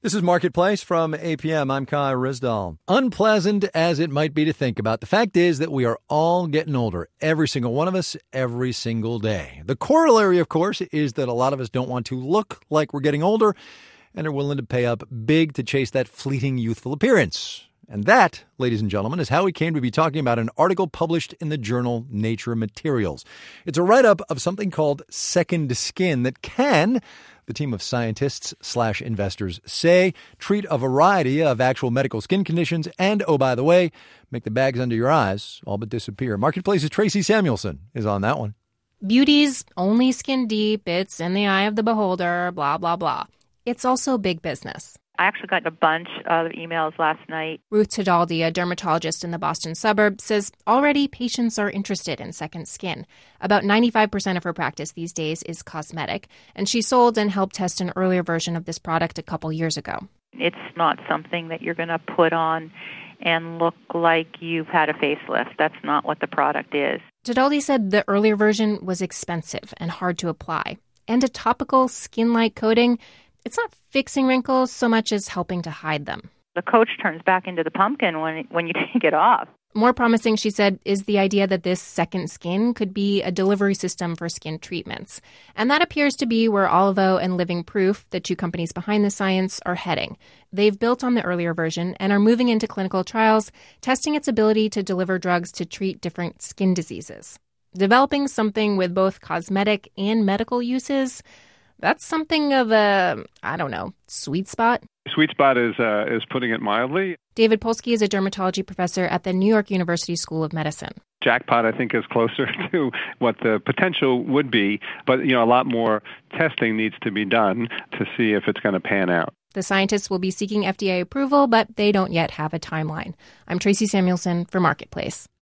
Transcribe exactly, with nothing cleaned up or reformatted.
This is Marketplace from A P M. I'm Kai Rizdal. Unpleasant as it might be to think about, the fact is that we are all getting older, every single one of us, every single day. The corollary, of course, is that a lot of us don't want to look like we're getting older and are willing to pay up big to chase that fleeting youthful appearance. And that, ladies and gentlemen, is how we came to be talking about an article published in the journal Nature Materials. It's a write-up of something called Second Skin that can, the team of scientists slash investors say, treat a variety of actual medical skin conditions and, oh, by the way, make the bags under your eyes all but disappear. Marketplace's Tracy Samuelson is on that one. Beauty's only skin deep. It's in the eye of the beholder, blah, blah, blah. It's also big business. I actually got a bunch of emails last night. Ruth Tedaldi, a dermatologist in the Boston suburb, says already patients are interested in Second Skin. About ninety-five percent of her practice these days is cosmetic, and she sold and helped test an earlier version of this product a couple years ago. It's not something that you're going to put on and look like you've had a facelift. That's not what the product is. Tedaldi said the earlier version was expensive and hard to apply. And a topical skin-like coating, it's not fixing wrinkles so much as helping to hide them. The coach turns back into the pumpkin when when you take it off. More promising, she said, is the idea that this second skin could be a delivery system for skin treatments. And that appears to be where Olivo and Living Proof, the two companies behind the science, are heading. They've built on the earlier version and are moving into clinical trials, testing its ability to deliver drugs to treat different skin diseases. Developing something with both cosmetic and medical uses, that's something of a, I don't know, sweet spot. Sweet spot is uh, is putting it mildly. David Polsky is a dermatology professor at the New York University School of Medicine. Jackpot, I think, is closer to what the potential would be, but you know, a lot more testing needs to be done to see if it's going to pan out. The scientists will be seeking F D A approval, but they don't yet have a timeline. I'm Tracy Samuelson for Marketplace.